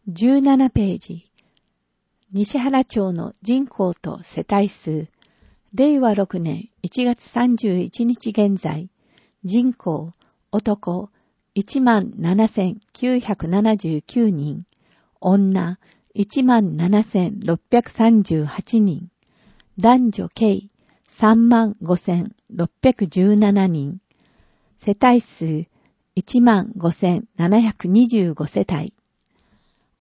17ページ。西原町の人口と世帯数。令和6年1月31日現在。人口、男、17,979 人。女、17,638 人。男女計、35,617 人。世帯数、15,725 世帯。